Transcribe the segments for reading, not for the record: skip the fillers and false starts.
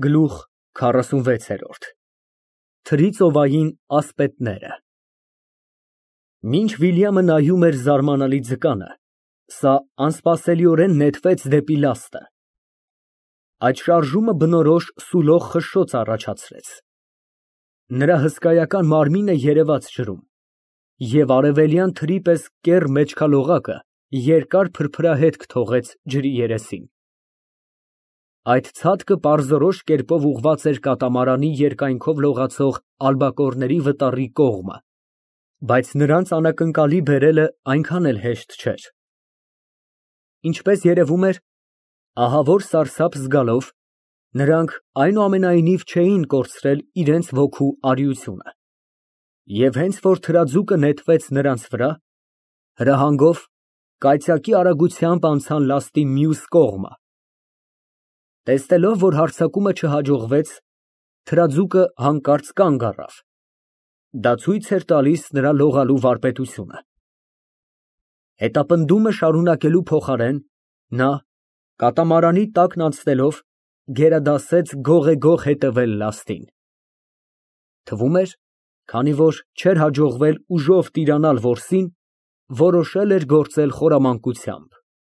Գլուխ 46 Թրի ծովային ասպետները Մինչ Վիլյամը նայում էր զարմանալի ձկանը, սա անսպասելիորեն նետվեց դեպի լաստը։ Այդ շարժումը բնորոշ սուլող խշշոց առաջացրեց։ Նրա հսկայական մարմինը երևաց ջրում, և արևելյան թրի պես կեռ մեջքալողակը երկար փրփրահետք թողեց ջրի երեսին։ Այդ ցատկը պարզորոշ կերպով ուղղված էր կատամարանի երկայնքով լողացող ալբակորների վտարի կողմը, բայց նրանց անակնկալի բերելը այնքան էլ հեշտ չէր։ Ինչպես երևում էր, ահավոր սարսափ զգալով, նրանք այնուամենայնիվ չէին կորցրել իրենց ոգու արիությունը, և հենց որ թրաձուկը նետվեց նրանց վրա, հրահանգով կայծակի արագությամբ անցան լաստի մյուս կողմը։ Տեսնելով, որ հարձակումը չհաջողվեց, թրաձուկը հանկարծ կանգ առավ։ Դա ցույց էր տալիս նրա լողալու վարպետությունը։ Հետապնդումը շարունակելու փոխարեն, նա, կատամարանի տակն անցնելով, գերադասեց գողեգող հետևել լաստին։ Թվում էր, քանի որ չէր հաջողվել ուժով տիրանալ որսին, որոշել էր գործել խորամանկությամբ։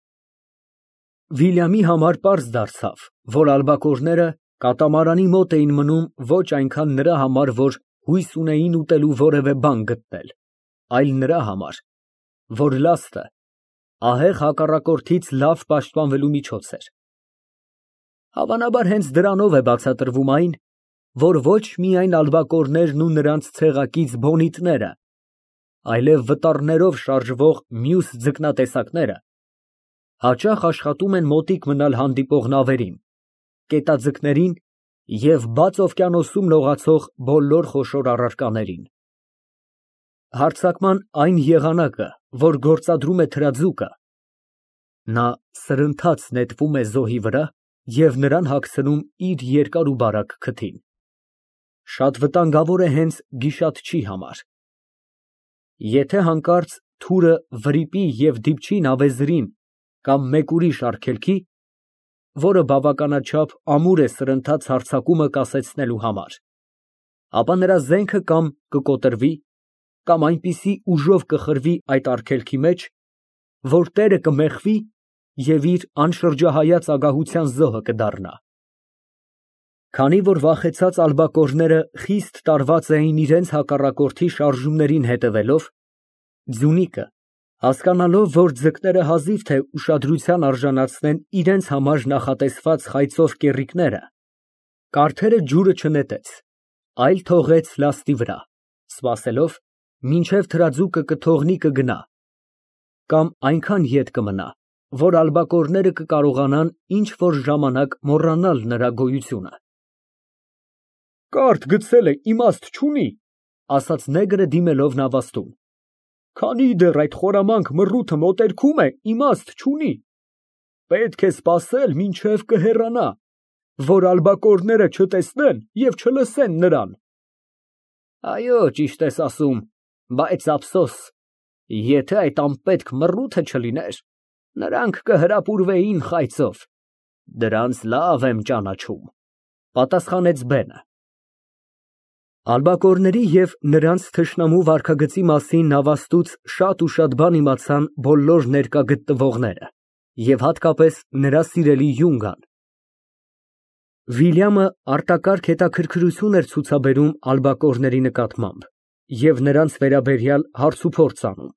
Վիլյամի համար պարզ դարձավ, որ ալբակորները կատամարանի մոտ էին մնում ոչ այնքան նրա համար, որ հույս ունեին ուտելու որևէ բան գտնել, այլ նրա համար, որ լաստը ահեղ հակառակորդից լավ պաշտպանվելու միջոց էր։ Հավանաբար հենց դրանով է բացատրվում այն, որ ոչ միայն ալբակորներն ու նրանց ցեղակից բոնիտները, այլև վտարներով շարժվող մյուս ձկնատեսակները հաճախ աշխատում են մոտիկ մնալ հանդիպող նավերին, կետաձկներին և բաց օվկիանոսում լողացող բոլոր խոշոր առարկաներին։ Հարձակման այն եղանակը, որ գործադրում է թրաձուկը, նա սրընթաց նետվում է զոհի վրա և նրան հագցնում իր երկար ու բարակ քթին։ Շատ վտանգավոր է հենց գիշատչի համար։ Եթե հանկարծ թուրը վրիպի և դիպչի նավեզրին կամ մեկ ուրիշ արգելքի, որը բավականաչափ ամուր է սրընթաց հարձակումը կասեցնելու համար, ապա նրա զենքը կամ կկոտրվի, կամ այնպիսի ուժով կխրվի այդ արգելքի մեջ, որ տերը կմեղվի և իր անշրջահայաց ագահության զոհը կդառնա։ Քանի որ վախեցած ալբակորները խիստ տարված էին իրենց հակառակորդի շարժումներին հետևելով, ձյունիկը, հասկանալով, որ ձկները հազիվ թե ուշադրության արժանացնեն իրենց համար նախատեսված խայծով կեռիկները, կարդերը ջուրը չնետեց, այլ թողեց լաստի վրա, սպասելով, մինչև թրաձուկը կթողնի կգնա, կամ այնքան ետ կմնա, որ ալբակորները կկարողանան ինչ֊որ ժամանակ մոռանալ նրա գոյությունը։ «Կարդ գցելը իմաստ չունի», ֊ ասաց նեգրը դիմելով նավաստուն։ «Քանի դեռ այդ խորամանկ մռութը մոտերքում է, իմաստ չունի։ Պետք է սպասել, մինչև կհեռանա, որ ալբակորները չտեսնեն և չլսեն նրան»։ «Այո, ճիշտ ես ասում, բայց ափսոս, եթե այդ անպետք մռութը չլիներ, նրանք կհրապուրվեին խայծով, դրանց լավ եմ ճանաչում», ֊ պատասխանեց բենը։ Ալբակորների և նրանց թշնամու վարքագծի մասին նավաստուց շատ ու շատ բան իմացան բոլոր ներկա գտնվողները և հատկապես նրա սիրելի Յունգան։ Վիլյամը արտակարգ հետաքրքրություն էր ցուցաբերում ալբակորների նկատմամբ և նրանց վերաբերյալ հարցուփորձ անում։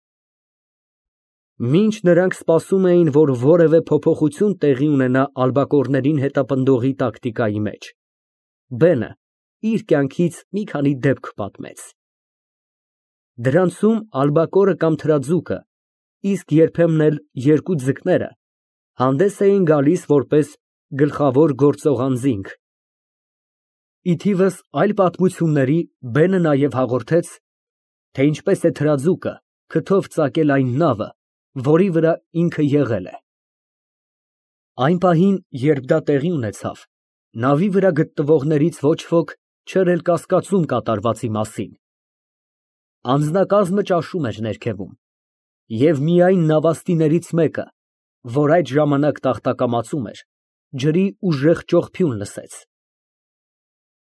Մինչ նրանք սպասում էին, որ որևէ փոփոխություն տեղի ունենա ալբակորներին հետապնդողի տակտիկայի մեջ, բենը իր կյանքից մի քանի դեպք պատմեց։ Դրանցում ալբակորը կամ թրաձուկը, իսկ երբեմն էլ երկու ձկները հանդես էին գալիս որպես գլխավոր գործող անձինք։ Ի թիվս այլ պատմությունների բենը նաև հաղորդեց, թե ինչպես է թրաձուկը քթով ծակել այն նավը, որի վրա ինքը եղել է։ Այն պահին, երբ դա տեղի ունեցավ, նավի վրա գտնվողներից ոչ ոք չէր էլ կասկածում կատարվածի մասին։ Անձնակազմը ճաշում էր ներքևում, և միայն նավաստիներից մեկը, որ այդ ժամանակ տախտակամածում էր, ջրի ուժեղ ճողփյուն լսեց։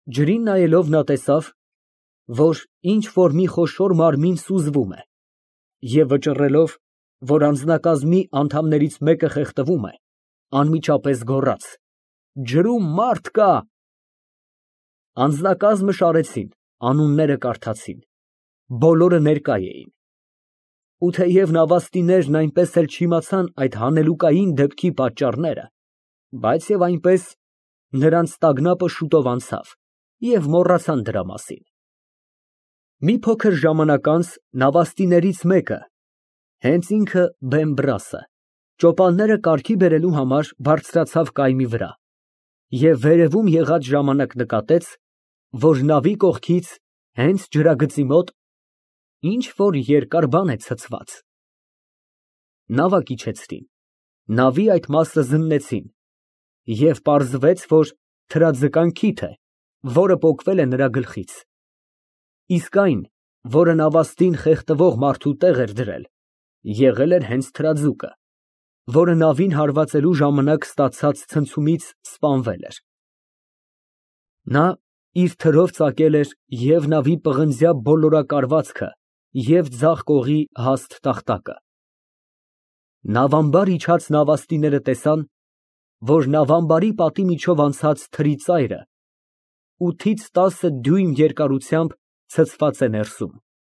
Ջրին նայելով նա տեսավ, որ ինչ որ մի խոշոր մարմին սուզվում է, և վճռելով, որ անձնակազմի անդամներից մեկը խեղդվում է, անմիջապես գոռաց. «Ջրում մարդ կա»։ Անձնակազմը շարեցին, անունները կարդացին, բոլորը ներկա էին։ Ու թեև նավաստիներն այնպես էլ չիմացան այդ հանելուկային դեպքի պատճառները, բայց և այնպես նրանց տագնապը շուտով անցավ և մոռացան դրա մասին։ Մի փոքր ժամանակ անց նավաստիներից մեկը, հենց ինքը Բեմբրասը, ճոպանները կարգի բերելու համար բարձրացավ կայմի վրա և վերևում եղած ժամանակ նկատեց, որ նավի կողքից, հենց ջրագծի մոտ, ինչ որ երկար բան է ցցված։ Նավակ իջեցրին, նավի այդ մասը զննեցին, և պարզվեց, որ թրաձկան քիթ է, որը պոկվել է նրա գլխից, իսկ այն, որը նավաստին խեղդվող մարդու տեղ էր դրել, եղել էր հենց թրաձուկը, որը նավին հարվածելու ժամանակ ստացած ցնցումից սպանվել էր։ Նա իր թրով ծակել էր և նավի պղնձյա բոլորակառվածքը, և ձախ կողի հաստ տախտակը։ Նավամբար իջած նավաստիները տեսան, որ նավամբարի պատի միջով անցած թրի ծայրը 8-10 դյույմ երկարությամբ ցցված է ներսում։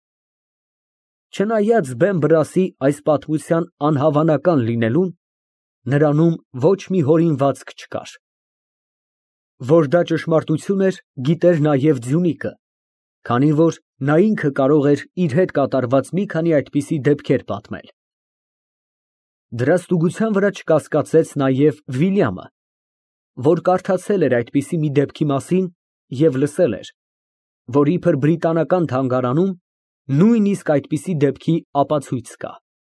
Չնայած Բեմբրասի այս պատմության անհավանական լինելուն, նրանում ոչ մի հորինվածք չկար։ Որ դա ճշմարտություն էր, գիտեր նաև Ձյունիկը, քանի որ նա ինքը կարող էր իր հետ կատարված մի քանի այդպիսի դեպքեր պատմել։ Դրա ստուգության վրա չկասկածեց նաև Վիլյամը, որ կարդացել էր այդպիսի մի դեպքի մասին և լսել էր, որ իբր բրիտանական թանգարանում նույնիսկ այդպիսի դեպքի ապացույց կա։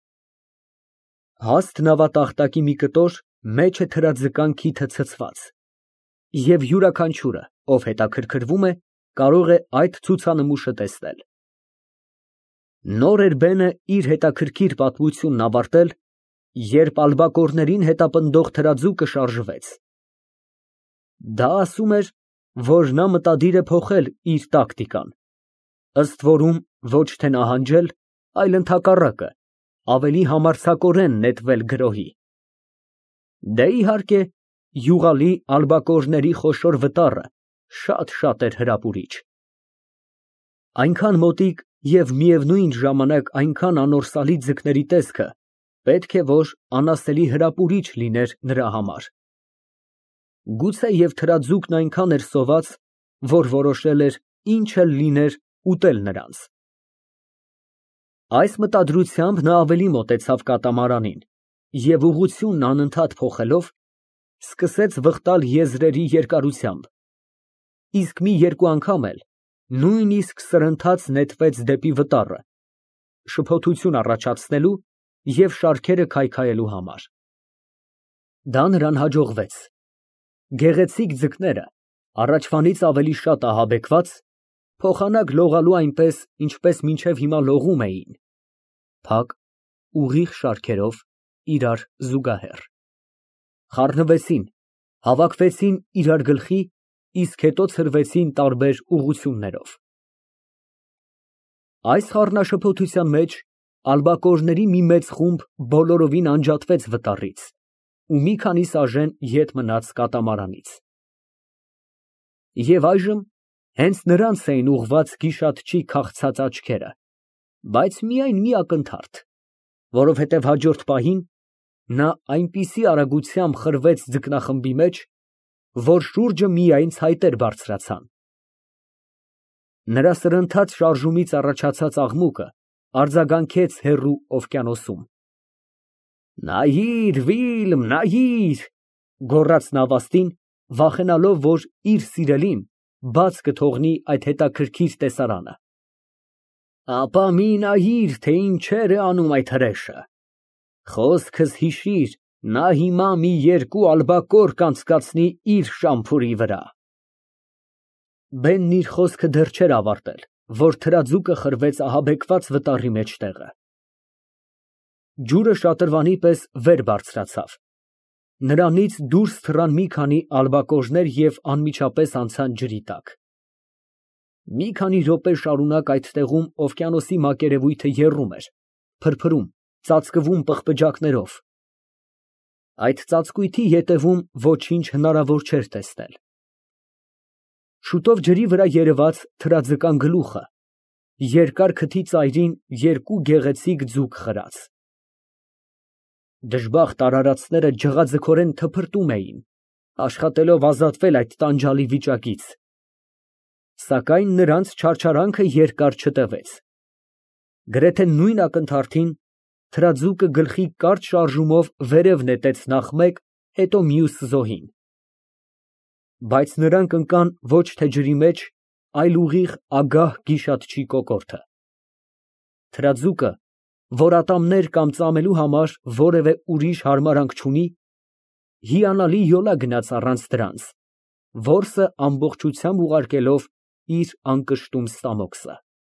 Հաստ նավատախտակի մի կտոր մեջ է թրաձկան քիթը ցցված, և յուրաքանչյուրը, ով հետաքրքրվում է, կարող է այդ ցուցանմուշը տեսնել։ Նոր էր Բենը իր հետաքրքիր պատմությունն ավարտել, երբ ալբակորներին հետապնդող թրաձուկը շարժվեց։ Դա ասում էր, որ նա մտադիր է փոխել իր տակտիկան, ըստ որում ոչ թե նահանջել, այլ ընդհակառակը, ավելի համարձակորեն նետվել գրոհի։ Դե, իհարկե, յուղալի ալբակորների խոշոր վտառը շատ էր հրապուրիչ։ Այնքան մոտիկ և միևնույն ժամանակ այնքան անորսալի ձկների տեսքը պետք է որ անասելի հրապուրիչ լիներ նրա համար։ Գուցեև թրաձուկն այնքան էր սոված, որ որոշել էր ինչ էլ լիներ ուտել նրանց։ Այս մտադրությամբ նա ավելի մոտեցավ կատամարանին և ուղղությունն անընդհատ փոխելով, սկսեց վխտալ եզրերի երկարությամբ, իսկ մի երկու անգամ էլ նույնիսկ սրընթաց նետվեց դեպի վտառը, շփոթություն առաջացնելու և շարքերը քայքայելու համար։ Դա նրան հաջողվեց։ Գեղեցիկ ձկները, առաջվանից ավելի շատ ահաբեկված, փոխանակ լողալու այնպես, ինչպես մինչև հիմա լողում էին, փակ, ուղիղ շարքերով իրար զուգահեռ, խառնվեցին, հավաքվեցին իրար գլխի, իսկ հետո ցրվեցին տարբեր ուղղություններով։ Այս խառնաշփոթության մեջ ալբակորների մի մեծ խումբ բոլորովին անջատվեց վտառից ու մի քանի սաժեն ետ մնաց կատամարանից։ Եվ այժմ հենց նրանց էին ուղղված գիշատչի քաղցած աչքերը, բայց միայն մի ակնթարթ, որովհետև հաջորդ պահին նա այնպիսի արագությամբ խրվեց ձկնախմբի մեջ, որ շուրջը միայն ցայտեր բարձրացան։ Նրա սրընթաց շարժումից առաջացած աղմուկը արձագանքեց հեռու օվկիանոսում։ «Նայիր, Վիլմ, նայիր», գոռաց նավաստին, վախենալով, որ իր սիրելին բաց կթողնի այդ հետաքրքիր տեսարանը։ «Ապա մի նայիր, թե ինչեր է անում այդ հրեշը։ Խոսքս հիշիր, նա հիմա մի երկու ալբակոր կանցկացնի իր շամփուրի վրա»։ Բենն իր խոսքը դեռ չէր ավարտել, որ թրաձուկը խրվեց ահաբեկված վտառի մեջտեղը։ Ջուրը շատրվանի պես վեր բարձրացավ։ Նրանից դուրս թռան մի քանի ալբակորներ և անմիջապես անցան ջրի տակ։ Մի քանի րոպե շարունակ այդ տեղում օվկիանոսի մակերևույթը եռում էր, փրփրում, ծածկվում պղպջակներով։ Այդ ծածկույթի ետևում ոչինչ հնարավոր չէր տեսնել։ Շուտով ջրի վրա երևաց թրաձկան գլուխը, երկար քթի ծայրին երկու գեղեցիկ ձուկ խրած։ Դժբախտ արարածները ջղաձգորեն թփրտում էին, աշխատելով ազատվել այդ տանջալի վիճակից, սակայն նրանց չարչարանքը երկար չտևեց։ Գրեթե նույն ակնթարթին թրաձուկը գլխի կարճ շարժումով վերև նետեց նախ մեկ, հետո մյուս զոհին։ Բայց նրանք ընկան ոչ թե ջրի մեջ, այլ ուղիղ ագահ գիշատչի կոկորդը։ Թրաձուկը, որ ատամներ կամ ծամելու համար որևէ ուրիշ հարմարանք չունի, հիանալի յոլա գնաց առանց դրանց, որսը ամբողջությամբ ուղարկելով իր անկշտում ստամոքսը։